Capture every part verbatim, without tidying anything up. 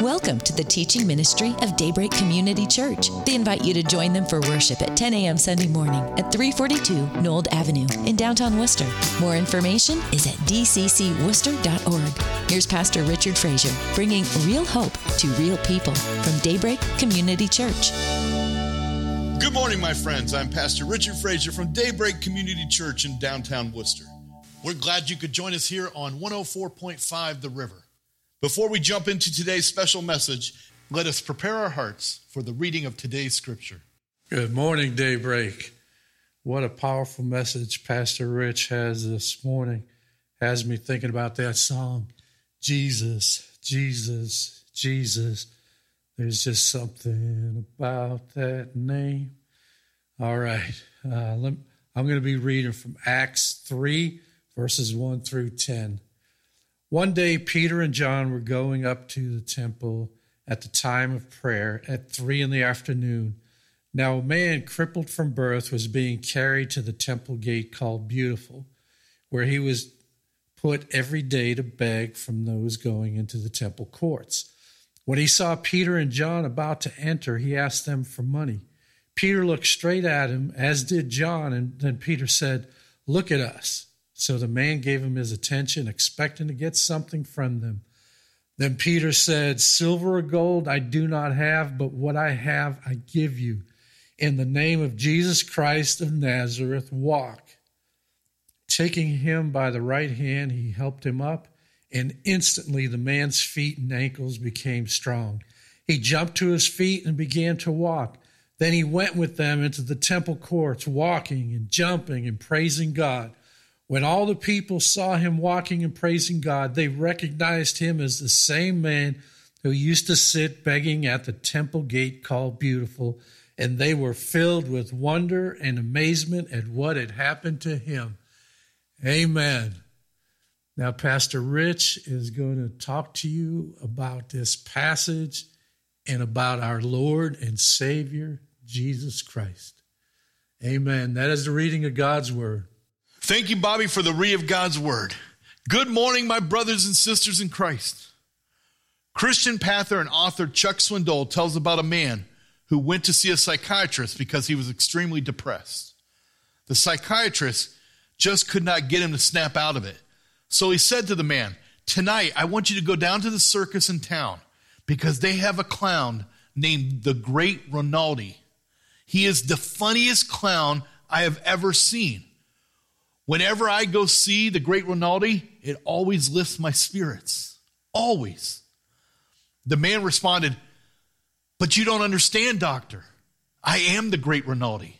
Welcome to the teaching ministry of Daybreak Community Church. They invite you to join them for worship at ten a.m. Sunday morning at three forty-two Nold Avenue in downtown Worcester. More information is at d c c worcester dot org. Here's Pastor Richard Frazier bringing real hope to real people from Daybreak Community Church. Good morning, my friends. I'm Pastor Richard Frazier from Daybreak Community Church in downtown Worcester. We're glad you could join us here on one oh four point five The River. Before we jump into today's special message, let us prepare our hearts for the reading of today's scripture. Good morning, Daybreak. What a powerful message Pastor Rich has this morning. Has me thinking about that song, Jesus, Jesus, Jesus. There's just something about that name. All right, uh, let, I'm going to be reading from Acts three, verses one through ten. One day, Peter and John were going up to the temple at the time of prayer at three in the afternoon. Now, a man crippled from birth was being carried to the temple gate called Beautiful, where he was put every day to beg from those going into the temple courts. When he saw Peter and John about to enter, he asked them for money. Peter looked straight at him, as did John, and then Peter said, "Look at us." So the man gave him his attention, expecting to get something from them. Then Peter said, "Silver or gold I do not have, but what I have I give you. In the name of Jesus Christ of Nazareth, walk." Taking him by the right hand, he helped him up, and instantly the man's feet and ankles became strong. He jumped to his feet and began to walk. Then he went with them into the temple courts, walking and jumping and praising God. When all the people saw him walking and praising God, they recognized him as the same man who used to sit begging at the temple gate called Beautiful, and they were filled with wonder and amazement at what had happened to him. Amen. Now, Pastor Rich is going to talk to you about this passage and about our Lord and Savior, Jesus Christ. Amen. That is the reading of God's Word. Thank you, Bobby, for the read of God's Word. Good morning, my brothers and sisters in Christ. Christian pastor and author Chuck Swindoll tells about a man who went to see a psychiatrist because he was extremely depressed. The psychiatrist just could not get him to snap out of it. So he said to the man, "Tonight, I want you to go down to the circus in town because they have a clown named the Great Ronaldi. He is the funniest clown I have ever seen. Whenever I go see the Great Ronaldi, it always lifts my spirits. Always." The man responded, "But you don't understand, doctor. I am the Great Ronaldi."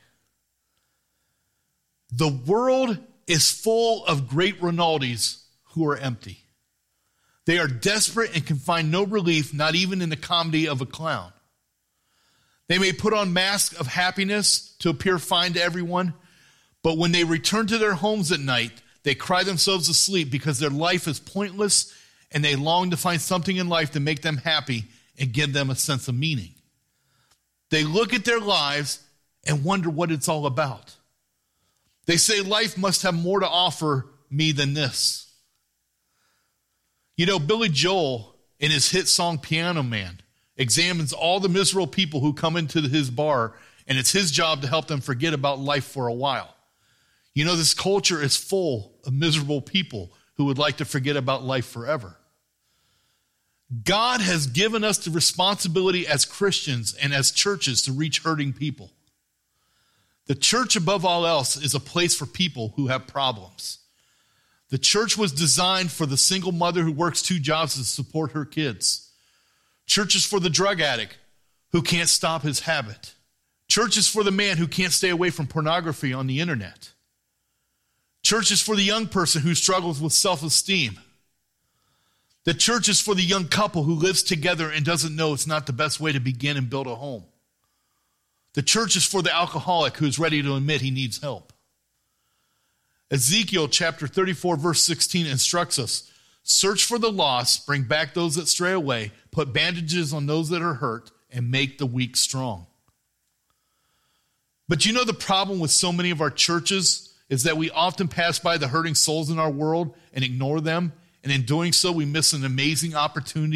The world is full of Great Ronaldis who are empty. They are desperate and can find no relief, not even in the comedy of a clown. They may put on masks of happiness to appear fine to everyone, but when they return to their homes at night, they cry themselves to sleep because their life is pointless and they long to find something in life to make them happy and give them a sense of meaning. They look at their lives and wonder what it's all about. They say life must have more to offer me than this. You know, Billy Joel, in his hit song Piano Man, examines all the miserable people who come into his bar, and it's his job to help them forget about life for a while. You know, this culture is full of miserable people who would like to forget about life forever. God has given us the responsibility as Christians and as churches to reach hurting people. The church, above all else, is a place for people who have problems. The church was designed for the single mother who works two jobs to support her kids. Church is for the drug addict who can't stop his habit. Church is for the man who can't stay away from pornography on the internet. Church is for the young person who struggles with self-esteem. The church is for the young couple who lives together and doesn't know it's not the best way to begin and build a home. The church is for the alcoholic who is ready to admit he needs help. Ezekiel chapter thirty-four, verse sixteen instructs us, "Search for the lost, bring back those that stray away, put bandages on those that are hurt, and make the weak strong." But you know the problem with so many of our churches is that we often pass by the hurting souls in our world and ignore them, and in doing so, we miss an amazing opportunity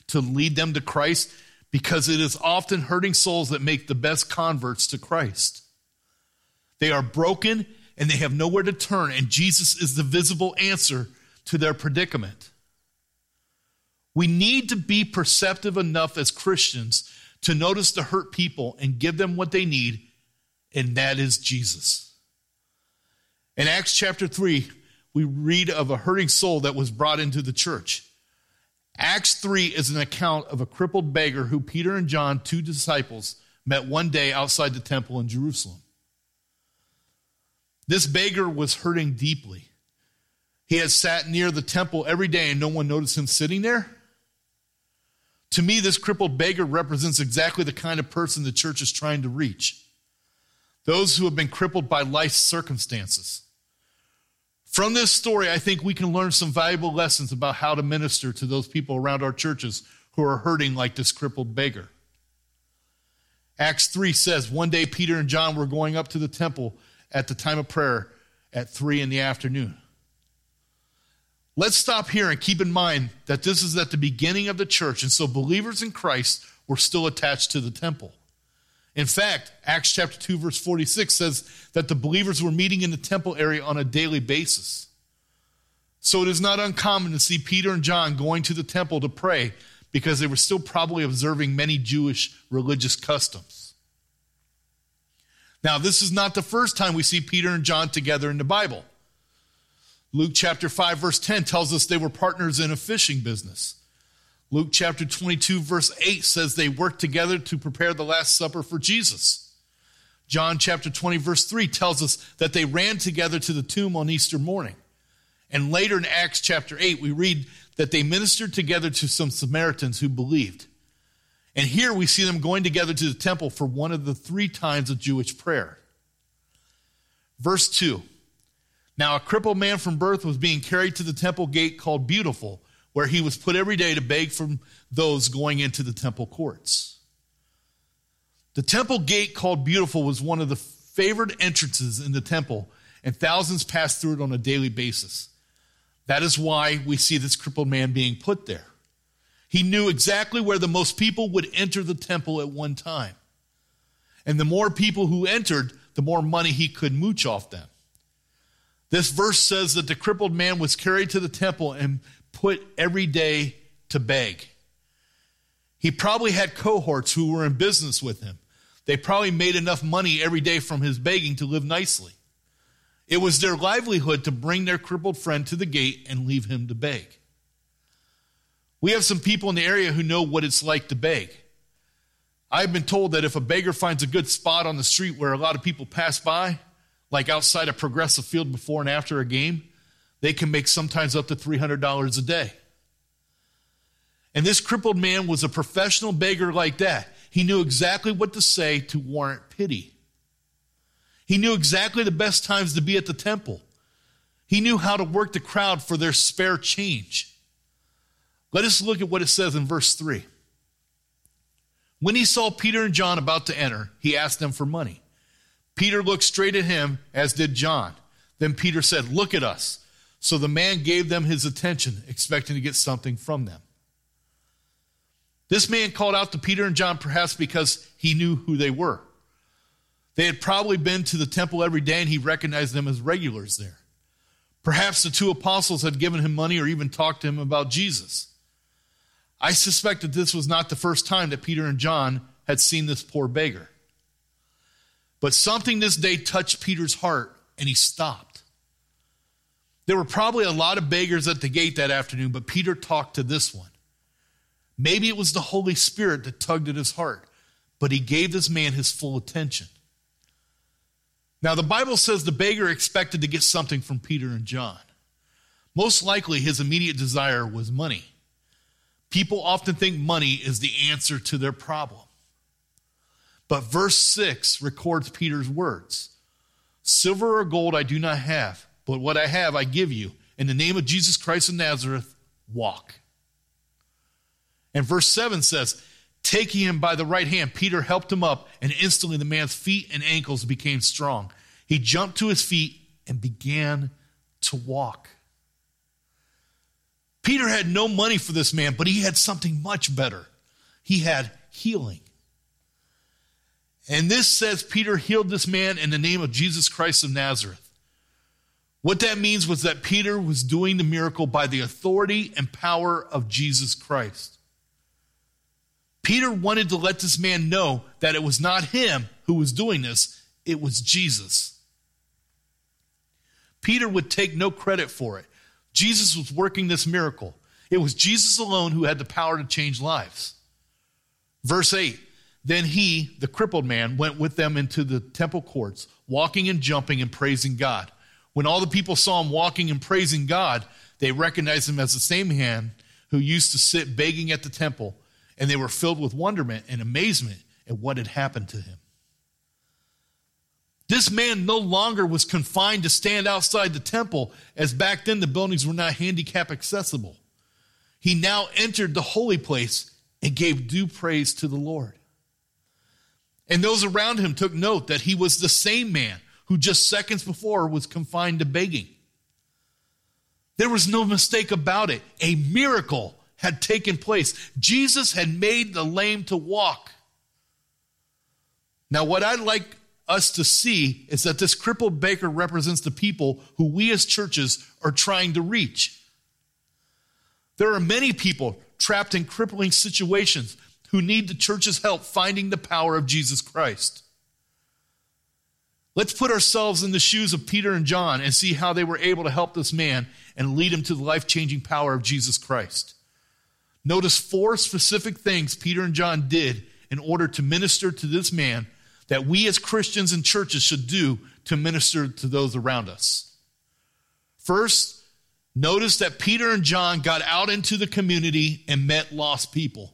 to lead them to Christ, because it is often hurting souls that make the best converts to Christ. They are broken and they have nowhere to turn, and Jesus is the visible answer to their predicament. We need to be perceptive enough as Christians to notice the hurt people and give them what they need, and that is Jesus. In Acts chapter three, we read of a hurting soul that was brought into the church. Acts three is an account of a crippled beggar who Peter and John, two disciples, met one day outside the temple in Jerusalem. This beggar was hurting deeply. He had sat near the temple every day and no one noticed him sitting there. To me, this crippled beggar represents exactly the kind of person the church is trying to reach. Those who have been crippled by life's circumstances. From this story, I think we can learn some valuable lessons about how to minister to those people around our churches who are hurting like this crippled beggar. Acts three says, one day Peter and John were going up to the temple at the time of prayer at three in the afternoon. Let's stop here and keep in mind that this is at the beginning of the church, and so believers in Christ were still attached to the temple. In fact, Acts chapter two, verse forty-six says that the believers were meeting in the temple area on a daily basis. So it is not uncommon to see Peter and John going to the temple to pray because they were still probably observing many Jewish religious customs. Now, this is not the first time we see Peter and John together in the Bible. Luke chapter five, verse ten tells us they were partners in a fishing business. Luke chapter twenty-two, verse eight says they worked together to prepare the Last Supper for Jesus. John chapter twenty, verse three tells us that they ran together to the tomb on Easter morning. And later in Acts chapter eight, we read that they ministered together to some Samaritans who believed. And here we see them going together to the temple for one of the three times of Jewish prayer. Verse two, now a crippled man from birth was being carried to the temple gate called Beautiful, where he was put every day to beg from those going into the temple courts. The temple gate called Beautiful was one of the favored entrances in the temple, and thousands passed through it on a daily basis. That is why we see this crippled man being put there. He knew exactly where the most people would enter the temple at one time. And the more people who entered, the more money he could mooch off them. This verse says that the crippled man was carried to the temple and put every day to beg. He probably had cohorts who were in business with him. They probably made enough money every day from his begging to live nicely. It was their livelihood to bring their crippled friend to the gate and leave him to beg. We have some people in the area who know what it's like to beg. I've been told that if a beggar finds a good spot on the street where a lot of people pass by, like outside a Progressive Field before and after a game, they can make sometimes up to three hundred dollars a day. And this crippled man was a professional beggar like that. He knew exactly what to say to warrant pity. He knew exactly the best times to be at the temple. He knew how to work the crowd for their spare change. Let us look at what it says in verse three. When he saw Peter and John about to enter, he asked them for money. Peter looked straight at him, as did John. Then Peter said, "Look at us." So the man gave them his attention, expecting to get something from them. This man called out to Peter and John perhaps because he knew who they were. They had probably been to the temple every day and he recognized them as regulars there. Perhaps the two apostles had given him money or even talked to him about Jesus. I suspect that this was not the first time that Peter and John had seen this poor beggar. But something this day touched Peter's heart and he stopped. There were probably a lot of beggars at the gate that afternoon, but Peter talked to this one. Maybe it was the Holy Spirit that tugged at his heart, but he gave this man his full attention. Now, the Bible says the beggar expected to get something from Peter and John. Most likely, his immediate desire was money. People often think money is the answer to their problem. But verse six records Peter's words. "Silver or gold I do not have, but what I have I give you. In the name of Jesus Christ of Nazareth, walk." And verse seven says, taking him by the right hand, Peter helped him up, and instantly the man's feet and ankles became strong. He jumped to his feet and began to walk. Peter had no money for this man, but he had something much better. He had healing. And this says Peter healed this man in the name of Jesus Christ of Nazareth. What that means was that Peter was doing the miracle by the authority and power of Jesus Christ. Peter wanted to let this man know that it was not him who was doing this, it was Jesus. Peter would take no credit for it. Jesus was working this miracle. It was Jesus alone who had the power to change lives. Verse eight, then he, the crippled man, went with them into the temple courts, walking and jumping and praising God. When all the people saw him walking and praising God, they recognized him as the same man who used to sit begging at the temple, and they were filled with wonderment and amazement at what had happened to him. This man no longer was confined to stand outside the temple, as back then the buildings were not handicap accessible. He now entered the holy place and gave due praise to the Lord. And those around him took note that he was the same man who just seconds before was confined to begging. There was no mistake about it. A miracle had taken place. Jesus had made the lame to walk. Now, what I'd like us to see is that this crippled beggar represents the people who we as churches are trying to reach. There are many people trapped in crippling situations who need the church's help finding the power of Jesus Christ. Let's put ourselves in the shoes of Peter and John and see how they were able to help this man and lead him to the life-changing power of Jesus Christ. Notice four specific things Peter and John did in order to minister to this man that we as Christians and churches should do to minister to those around us. First, notice that Peter and John got out into the community and met lost people.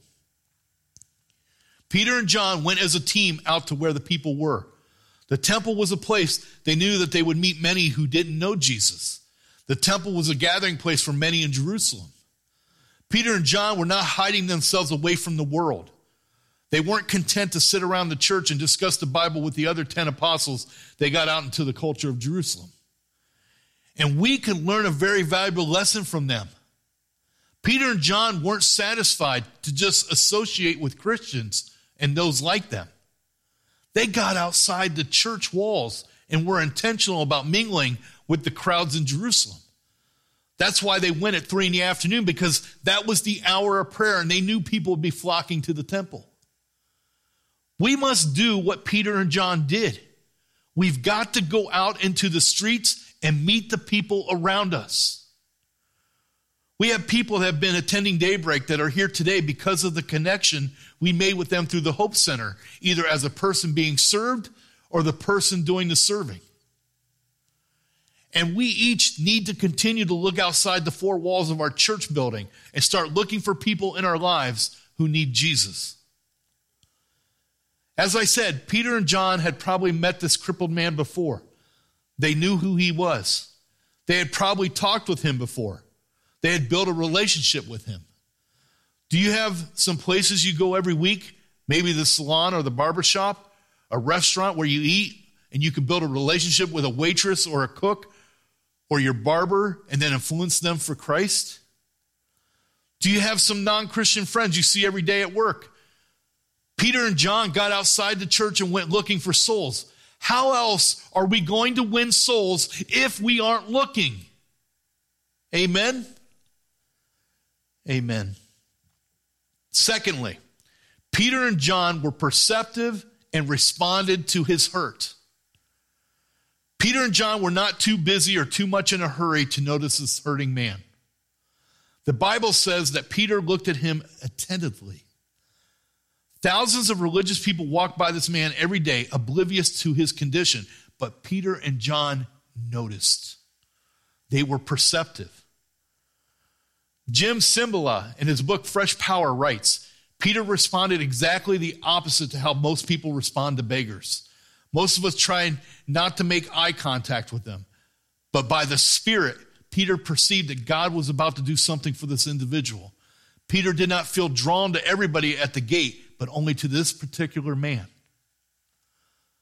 Peter and John went as a team out to where the people were. The temple was a place they knew that they would meet many who didn't know Jesus. The temple was a gathering place for many in Jerusalem. Peter and John were not hiding themselves away from the world. They weren't content to sit around the church and discuss the Bible with the other ten apostles. They got out into the culture of Jerusalem. And we can learn a very valuable lesson from them. Peter and John weren't satisfied to just associate with Christians and those like them. They got outside the church walls and were intentional about mingling with the crowds in Jerusalem. That's why they went at three in the afternoon, because that was the hour of prayer and they knew people would be flocking to the temple. We must do what Peter and John did. We've got to go out into the streets and meet the people around us. We have people that have been attending Daybreak that are here today because of the connection we made with them through the Hope Center, either as a person being served or the person doing the serving. And we each need to continue to look outside the four walls of our church building and start looking for people in our lives who need Jesus. As I said, Peter and John had probably met this crippled man before. They knew who he was. They had probably talked with him before. They had built a relationship with him. Do you have some places you go every week? Maybe the salon or the barbershop, a restaurant where you eat and you can build a relationship with a waitress or a cook or your barber and then influence them for Christ? Do you have some non-Christian friends you see every day at work? Peter and John got outside the church and went looking for souls. How else are we going to win souls if we aren't looking? Amen? Amen. Secondly, Peter and John were perceptive and responded to his hurt. Peter and John were not too busy or too much in a hurry to notice this hurting man. The Bible says that Peter looked at him attentively. Thousands of religious people walked by this man every day, oblivious to his condition, but Peter and John noticed. They were perceptive. Jim Cymbala, in his book Fresh Power, writes, Peter responded exactly the opposite to how most people respond to beggars. Most of us try not to make eye contact with them. But by the Spirit, Peter perceived that God was about to do something for this individual. Peter did not feel drawn to everybody at the gate, but only to this particular man.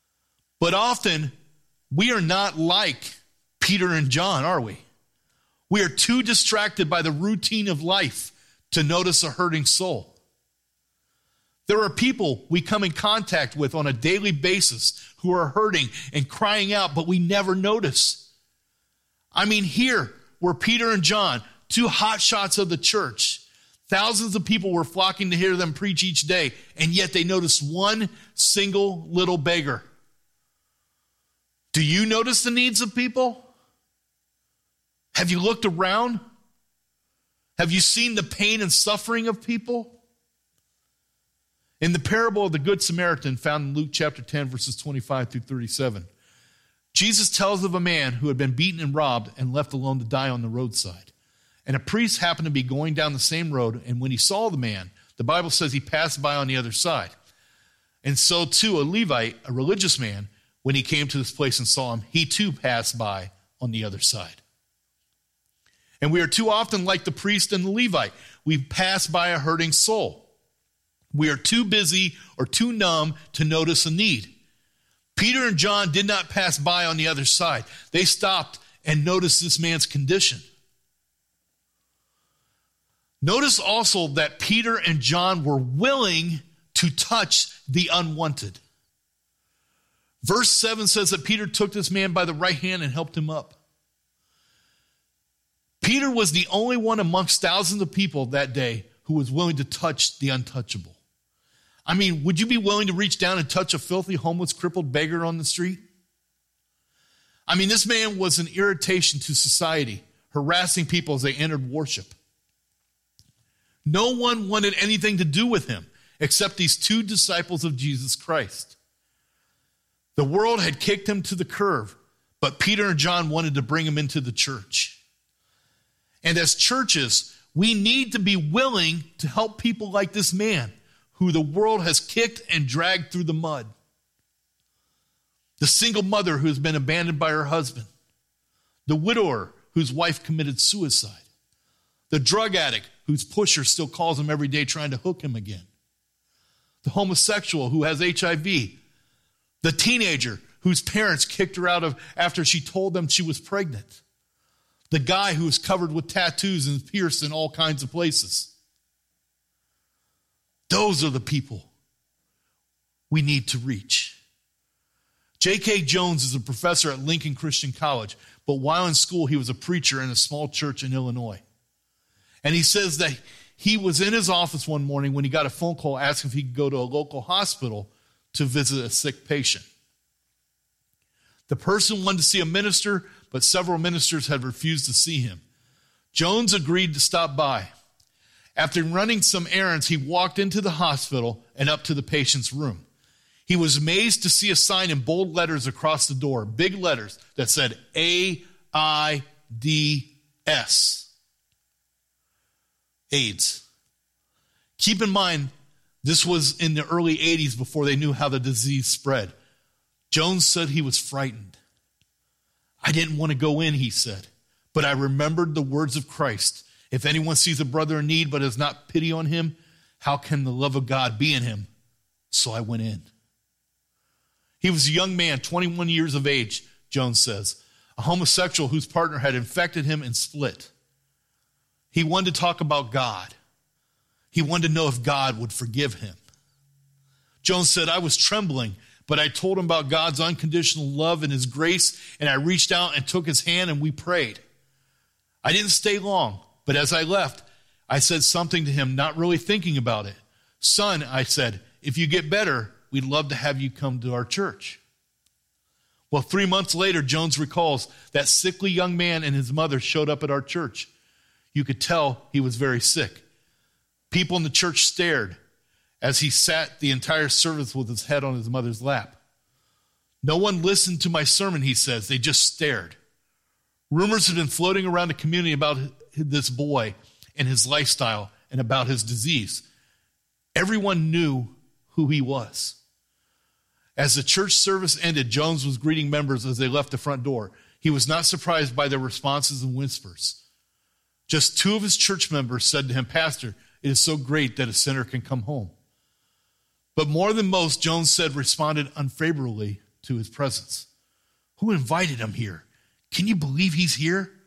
But often, we are not like Peter and John, are we? We are too distracted by the routine of life to notice a hurting soul. There are people we come in contact with on a daily basis who are hurting and crying out, but we never notice. I mean, here were Peter and John, two hotshots of the church. Thousands of people were flocking to hear them preach each day, and yet they noticed one single little beggar. Do you notice the needs of people? Have you looked around? Have you seen the pain and suffering of people? In the parable of the Good Samaritan found in Luke chapter ten, verses twenty-five through thirty-seven, Jesus tells of a man who had been beaten and robbed and left alone to die on the roadside. And a priest happened to be going down the same road, and when he saw the man, the Bible says he passed by on the other side. And so too a Levite, a religious man, when he came to this place and saw him, he too passed by on the other side. And we are too often like the priest and the Levite. We pass by a hurting soul. We are too busy or too numb to notice a need. Peter and John did not pass by on the other side. They stopped and noticed this man's condition. Notice also that Peter and John were willing to touch the unwanted. Verse seven says that Peter took this man by the right hand and helped him up. Peter was the only one amongst thousands of people that day who was willing to touch the untouchable. I mean, would you be willing to reach down and touch a filthy, homeless, crippled beggar on the street? I mean, this man was an irritation to society, harassing people as they entered worship. No one wanted anything to do with him except these two disciples of Jesus Christ. The world had kicked him to the curb, but Peter and John wanted to bring him into the church. And as churches, we need to be willing to help people like this man who the world has kicked and dragged through the mud. The single mother who has been abandoned by her husband. The widower whose wife committed suicide. The drug addict whose pusher still calls him every day trying to hook him again. The homosexual who has H I V. The teenager whose parents kicked her out of after she told them she was pregnant. The guy who is covered with tattoos and pierced in all kinds of places. Those are the people we need to reach. J K. Jones is a professor at Lincoln Christian College, but while in school, he was a preacher in a small church in Illinois. And he says that he was in his office one morning when he got a phone call asking if he could go to a local hospital to visit a sick patient. The person wanted to see a minister, but several ministers had refused to see him. Jones agreed to stop by. After running some errands, he walked into the hospital and up to the patient's room. He was amazed to see a sign in bold letters across the door, big letters that said A I D S. AIDS. Keep in mind, this was in the early eighties before they knew how the disease spread. Jones said he was frightened. I didn't want to go in, he said, but I remembered the words of Christ. If anyone sees a brother in need but has not pity on him, how can the love of God be in him? So I went in. He was a young man, twenty-one years of age, Jones says, a homosexual whose partner had infected him and split. He wanted to talk about God. He wanted to know if God would forgive him. Jones said, I was trembling, but I told him about God's unconditional love and his grace, and I reached out and took his hand and we prayed. I didn't stay long. But as I left, I said something to him, not really thinking about it. Son, I said, if you get better, we'd love to have you come to our church. Well, three months later, Jones recalls that sickly young man and his mother showed up at our church. You could tell he was very sick. People in the church stared as he sat the entire service with his head on his mother's lap. No one listened to my sermon, he says. They just stared. Rumors had been floating around the community about this boy and his lifestyle and about his disease. Everyone knew who he was. As the church service ended, Jones was greeting members as they left the front door. He was not surprised by their responses and whispers. Just two of his church members said to him, Pastor, it is so great that a sinner can come home. But more than most, Jones said, responded unfavorably to his presence. Who invited him here? Can you believe he's here?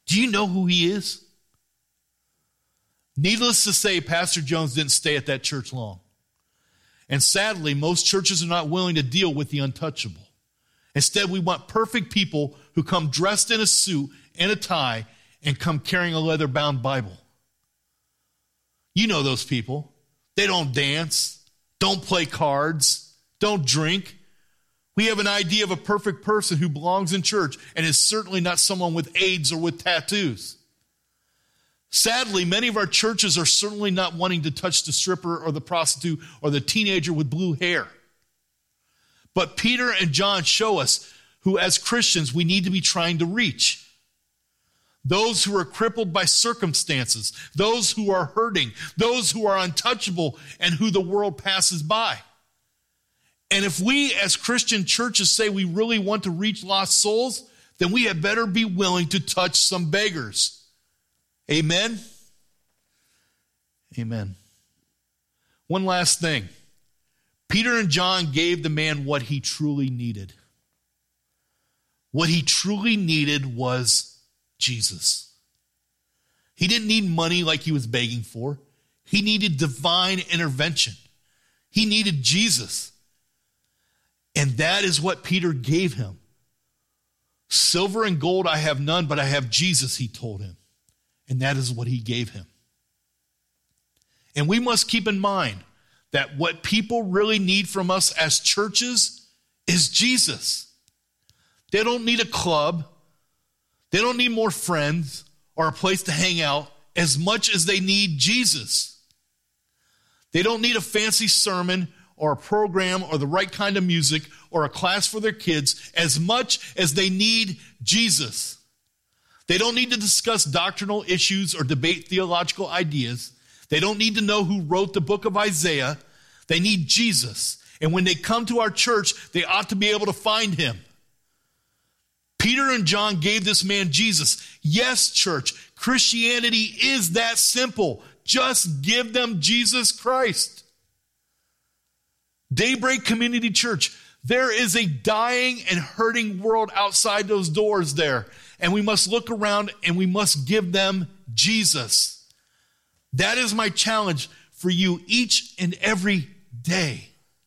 Do you know who he is? Needless to say, Pastor Jones didn't stay at that church long. And sadly, most churches are not willing to deal with the untouchable. Instead, we want perfect people who come dressed in a suit and a tie and come carrying a leather-bound Bible. You know those people. They don't dance, don't play cards, don't drink. We have an idea of a perfect person who belongs in church and is certainly not someone with AIDS or with tattoos. Sadly, many of our churches are certainly not wanting to touch the stripper or the prostitute or the teenager with blue hair. But Peter and John show us who, as Christians, we need to be trying to reach. Those who are crippled by circumstances, those who are hurting, those who are untouchable, and who the world passes by. And if we, as Christian churches, say we really want to reach lost souls, then we had better be willing to touch some beggars. Amen? Amen. One last thing. Peter and John gave the man what he truly needed. What he truly needed was Jesus. He didn't need money like he was begging for. He needed divine intervention. He needed Jesus. And that is what Peter gave him. Silver and gold I have none, but I have Jesus, he told him. And that is what he gave him. And we must keep in mind that what people really need from us as churches is Jesus. They don't need a club. They don't need more friends or a place to hang out as much as they need Jesus. They don't need a fancy sermon or a program or the right kind of music or a class for their kids as much as they need Jesus. They don't need to discuss doctrinal issues or debate theological ideas. They don't need to know who wrote the book of Isaiah. They need Jesus. And when they come to our church, they ought to be able to find him. Peter and John gave this man Jesus. Yes, church, Christianity is that simple. Just give them Jesus Christ. Daybreak Community Church, there is a dying and hurting world outside those doors there. And we must look around and we must give them Jesus. That is my challenge for you each and every day.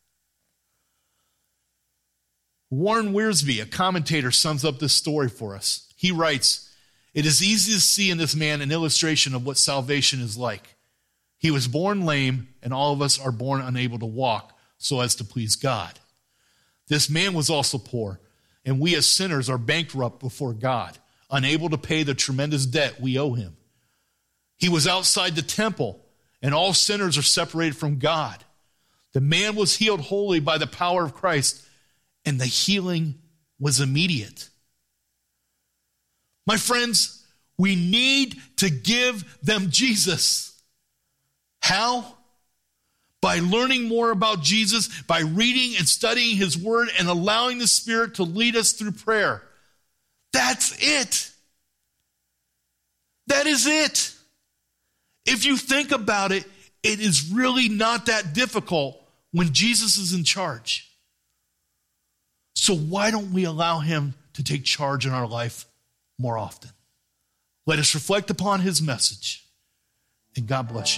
Warren Wiersbe, a commentator, sums up this story for us. He writes, "It is easy to see in this man an illustration of what salvation is like. He was born lame, and all of us are born unable to walk so as to please God. This man was also poor, and we as sinners are bankrupt before God, unable to pay the tremendous debt we owe him. He was outside the temple, and all sinners are separated from God. The man was healed wholly by the power of Christ, and the healing was immediate." My friends, we need to give them Jesus. How? By learning more about Jesus, by reading and studying his word and allowing the Spirit to lead us through prayer. That's it. That is it. If you think about it, it is really not that difficult when Jesus is in charge. So why don't we allow him to take charge in our life more often? Let us reflect upon his message, and God bless you.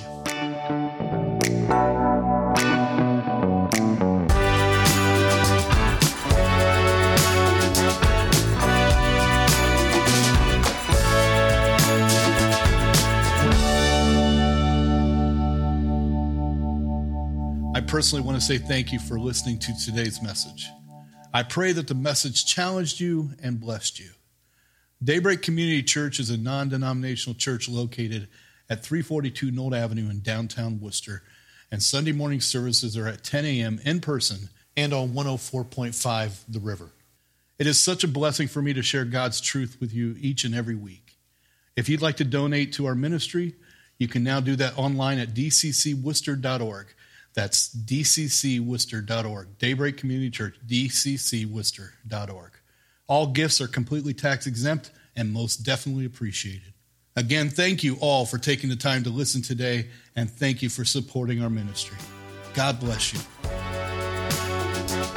I personally want to say thank you for listening to today's message. I pray that the message challenged you and blessed you. Daybreak Community Church is a non-denominational church located at three forty-two Knoll Avenue in downtown Worcester, and Sunday morning services are at ten a.m. in person and on one oh four point five The River. It is such a blessing for me to share God's truth with you each and every week. If you'd like to donate to our ministry, you can now do that online at d c c worcester dot org. That's d c c worcester dot org. Daybreak Community Church, d c c worcester dot org. All gifts are completely tax exempt and most definitely appreciated. Again, thank you all for taking the time to listen today, and thank you for supporting our ministry. God bless you.